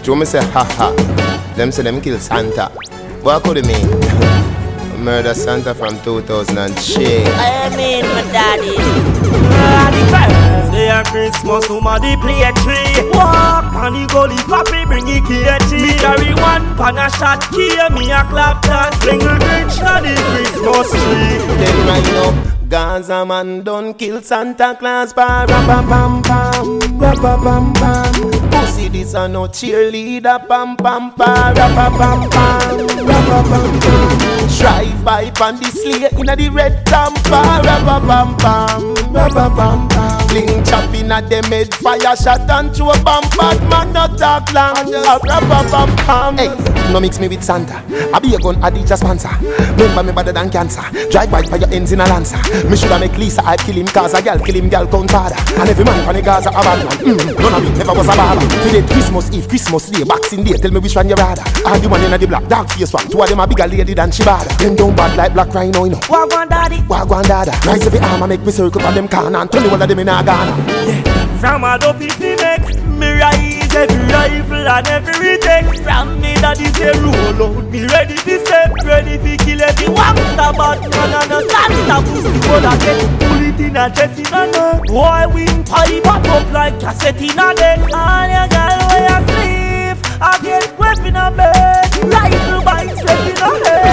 Joe me say ha ha. Them say them kill Santa. What could it mean? Murder Santa from 2003. I mean my daddy. The first day of Christmas, somebody play a tree. Walk on the gully, papi bring the key. Me carry one pan a shot key, me a clap that fling a Grinch on the Christmas tree. Then right up, Gaza man done kill Santa Claus. Ba-ra-pam-pam-pam, ra-pa-pam-pam. Pussy this a no cheerleader. Pam-pam-pam, ra-pa-pam-pam, ra-pa-pam-pam. Drive by pan the sleigh inna the red tampa. Ra-pa-pam-pam, ra-pa-pam-pam. Fling chop inna them head, fire shot and throw a bomb. Bad man not talk long. Ra-pa-pam-pam. Hey, no mix me with Santa. I be a gun, I DJ sponsor. Remember me better than cancer. Drive by your ends in a Lancer. Me shoulda make Lisa, I'd kill him cause a girl kill him, girl count father. And every man from the Gaza a bad man. None of me never was a barber. Today Christmas Eve, Christmas Day, Boxing Day. Tell me which one you rather. And the one in the black dog face one. Two of them a bigger lady than Shibada. Them down bad like Black Rhino, you know. Wagwan daddy, Wagwan dada. Rise every arm and make me circle on them corner. And 21 of them in a Ghana. from a dopey fi make me rise every rifle and every take. From me daddy say roll out, me ready fi step, ready fi kill every wangster. But man and a Santa pussy could a get. Pull it in a chest in a neck. Boy wing pipe up like cassette in a deck. All your girl where you sleep, I get grip in a bed. Rifle bites left in a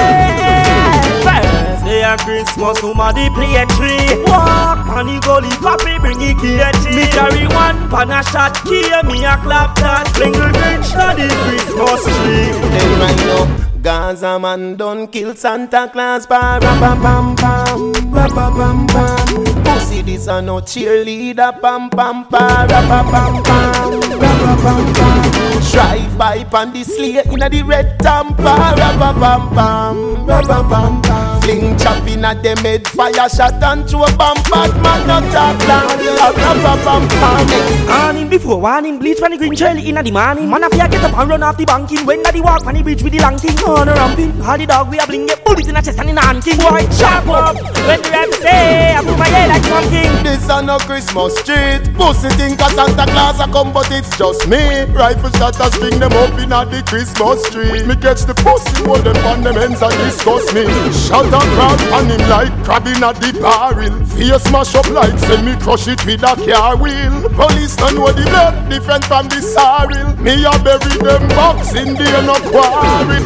head. First day of Christmas, somebody play a tree. Walk on the gully, papi bring the key. Me carry one pan a shot key, me a clap that fling a Grinch on the Christmas tree. Then right up, Gaza man done kill Santa Claus. Ba-ra-pam-pam-pam, ra-pa-pam-pam. Pussy this a no cheerleader. Pam-pam-pam, ra-pa-pam-pam, ra-pa-pam-pam. Drive by pan the sleigh inna the red tampa. Ra-pa-pam-pam, ra-pa-pam-pam. Fling chop inna them head, fire shot and throw a bomb. Bad man not talk long. Ra-pa-pam-pam. Morning before warning, bleach from the green cherry inna the morning. Man a fear get up and run off the banking. When daddy walk on the bridge with the long thing. On a ramping, all the dog we a bling. Get bullet in a chest and in a hand king. Boy, sharp up, when the rap say I put my head like some king. This a no Christmas street. Pussy think a Santa Claus a come, but it's just me. Rifle shot a string them up in a the Christmas tree. Me catch the pussy, hold them on them ends and discuss me. Shout a crowd on him like crab in a the barrel. Face smash up like send me crush it with a car wheel. Police don't know the blood different from the sorrel. Me a bury them box in the no quarry.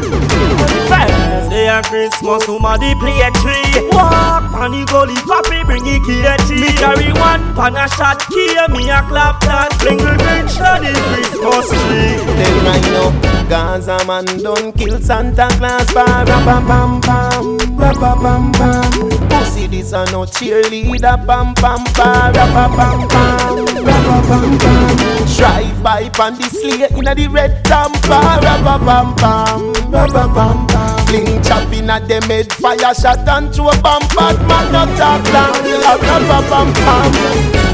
First day of Christmas, somebody play a tree. Walk on the gully, papi bring the key. Me carry one pan a shot key, me a clap that fling a Grinch on the Christmas tree. Then right up, Gaza man done kill Santa Claus. Ba-ra-pam-pam-pam, ra-pa-pam-pam. Pussy this a no cheerleader. Pam-pam-pam, ra-pa-pam-pam, ra-pa-pam-pam. Drive by pan the sleigh inna the red tampa. Ra-pa-pam-pam, ra-pa-pam-pam. Fling chop inna them head, fire shot and throw a bomb. Bad man not talk long. Ra-pa-pam-pam.